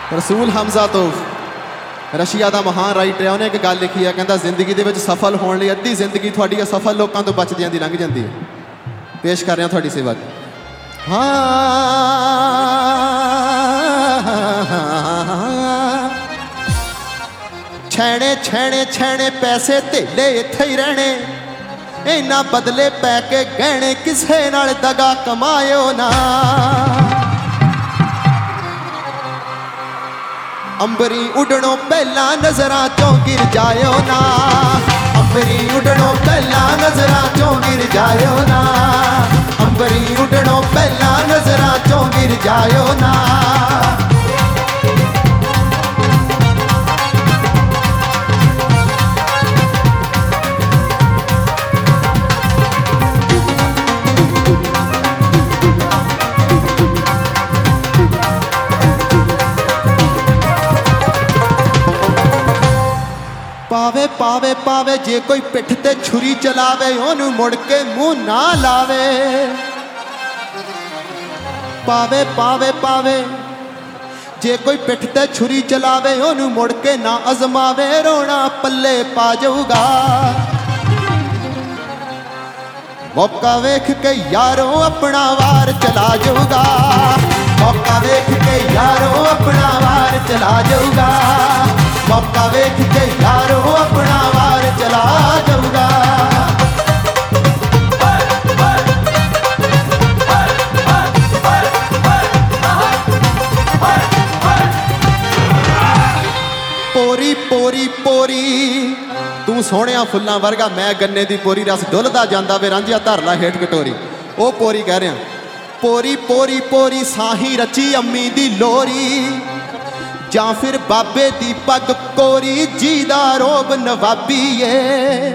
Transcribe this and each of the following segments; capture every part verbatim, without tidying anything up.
रसूल हमजा तो रशिया का महान राइटर है, उन्हें एक गल लिखी है, कहता जिंदगी के सफल होने लिए अद्धी जिंदगी थोड़ी असफल लोगों तो बचदियां दी लंघ जाती है। पेश कर रहे हैं थोड़ी सेवा। हाँ छैणे छैणे छैणे पैसे धेले इत्थे ही रहने, इन्ना बदले पै के गहने किसे नाल दगा कमायो ना। अंबरी उड़नों पहला नजरां चों गिर जायो ना, अंबरी उड़नों पहला नजरां चों गिर जायो ना, अंबरी उड़नों पहला नजरां चों गिर जायो ना। पावे पावे पावे जे कोई पिठ ते छुरी चलावे, ओनू मुड़ के मुंह ना लावे। पावे पावे पावे जे कोई पिठ ते छुरी चलावे, ओनू मुड़ के ना अजमावे, रोना पल्ले पा जाऊगा। मौका वेख के यारों अपना वार चला जाऊगा, मौका वेख के यारों अपना वार चला जाऊगा, मौका वेख के यारों अपना वार चला जाऊगा। पोरी पोरी पोरी तू सोहणिया फुल्लां वर्गा, मैं गन्ने दी पोरी, रस डुलदा जांदा वे रांझिया धर ला हेठ कटोरी। ओ पोरी कह रहा पोरी पोरी पोरी साही रची अम्मी दी लोरी, जां फिर बाबे दी पग कोरी, जी दा रोब नवाबी है।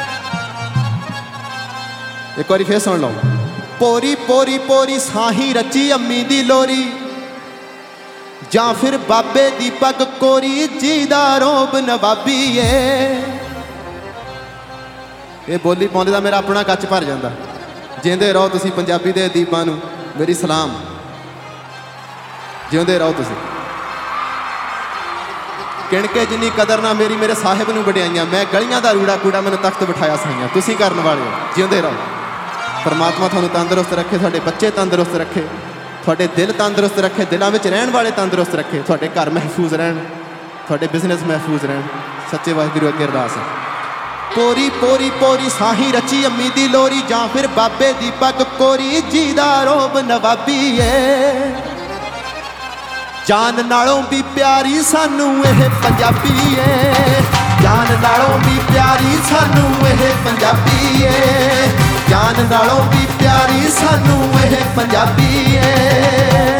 एक बार फिर सुन लो। पोरी पोरी पोरी साही रची अम्मी दी लोरी, जां फिर बाबे दी पग कोरी, जी दा रोब नवाबी है। ये बोली पाउंदे दा मेरा अपना कच्च भर जांदा। जिंदे रहो तुसी पंजाबी दे अदीबां नूं मेरी सलाम, जिंदे रहो तुसी। किणके जिन्नी कदर ना मेरी मेरे साहिब नूं वडियाइयां, मैं गलियां दा रूड़ा कूड़ा मैनूं तख्त बिठाया साइयां, तुसी करन वाले हो। जिंदे रहो। परमात्मा तुहानूं तंदुरुस्त रखे, तुहाडे बच्चे तंदुरुस्त रखे, तुहाडे दिल तंदुरुस्त रखे, दिलों विच रहण वाले तंदुरुस्त रखे, तुहाडे घर महफूज रहण, तुहाडे बिजनेस महफूज रहण। सच्चे वाहिगुरू अगे अरदास है। पोरी पोरी पोरी साही रची अम्मी दी लोरी, जां फिर बाबे दी पग कोरी, जी दा रोब नवाबी है। जान नालों भी प्यारी सानू यह पंजाबी है, जान नालों भी प्यारी सानू यह पंजाबी है, जान नालों भी प्यारी सानू यह पंजाबी है।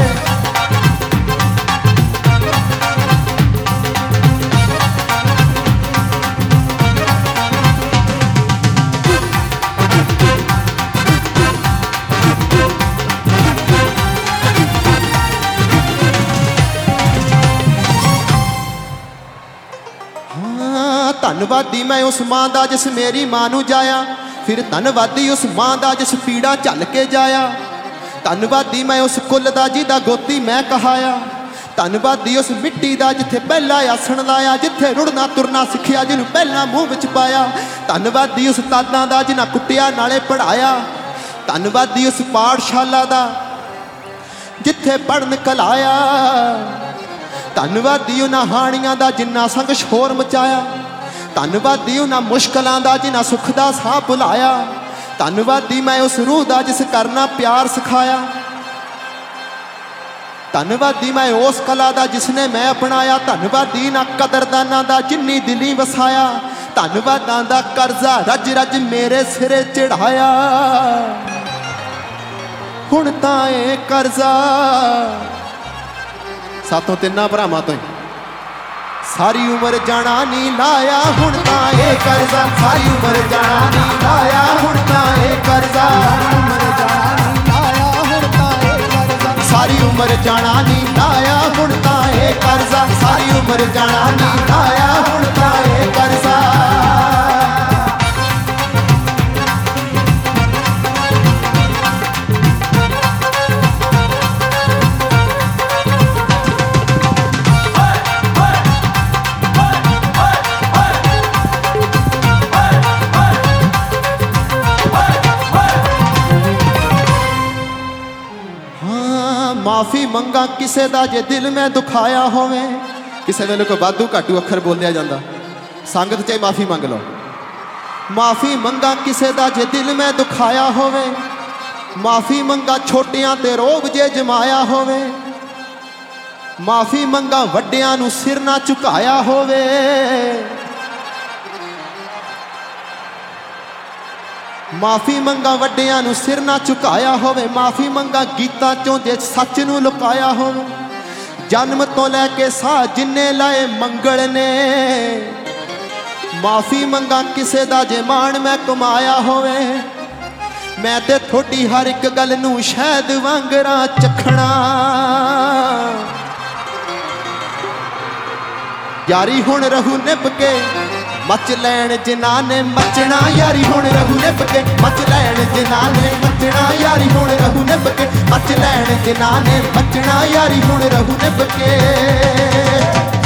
धनवादी मैं उस मां दा जिस मेरी मां नू जाया, फिर धनवादी उस मां दा जिस पीड़ा झल के जाया। धनवादी मैं उस कुल दा जिदा गोती मैं कहाया, धनवादी उस मिट्टी दा जिथे पहला आसन लाया, जिथे रुड़ना तुरना सिखिया जिन्हों पहला मूँह विच पाया। धनवादी उस तादां दा जिन्हां कुटिया नाले पढ़ाया, धनवादी उस पाठशाला दा जिथे पढ़न कलाया। धनवादी उन्हां हाणियां दा जिन्ना संग शोर मचाया, धनवादी उन्हां मुश्किलां दा जिन्हां सुख दा साह भुलाया। धनवादी मैं उस रूह दा जिस करना प्यार सिखाया, धनवादी मैं उस कला दा जिसने मैं अपनाया। धनवादी ना कदरदाना दा जिन्नी दिली वसाया, धनवादां दा कर्जा रज रज मेरे सिरे चढ़ाया। हुण तां ए कर्जा सातों तिन्ना भरावां तो सारी उम्र जाना नहीं लाया, हुण तां ए कर्जा सारी उम्र जाना नहीं लाया, हुण तां ए कर्जा सारी उम्र जाना नहीं लाया, हुण तां ए कर्जा सारी उम्र जाना नहीं लाया, हुण तां ए कर्जा। माफ़ी मंगा किसे दा जे दिल मैं दुखाया होवे। किसे वेले कोई वाधू घाटू अखर बोलिया जांदा, संगत च माफ़ी मंग लो। माफ़ी मंगा किसे दा जे दिल मैं दुखाया होवे, माफ़ी मंगा छोटियां ते रोब जे जमाया होवे, माफ़ी मंगा वड्डियां नू सिर ना झुकाया होवे। माफ़ी मंगा वड्डियां नू सिर ना झुकाया होवे, माफ़ी मंगा गीतां चों जे सच नू लुकाया होवे। जन्म तो लैके साह जिन्ने लाए मंगल ने, माफ़ी मंगा किसे दा जे मान मैं कमाया होवे। मैं ते थोड़ी हर एक गल नू शहद वांगरा चखना, यारी हुण रहू निभ के मच लैन जिन्हां ने मचना। यारी हुण रहू निभ के मच लैन जिन्हां ने मचना। यारी हुण रहू निभ के मच लैन जिन्हां ने मचना। यारी हुण रहू निभ के।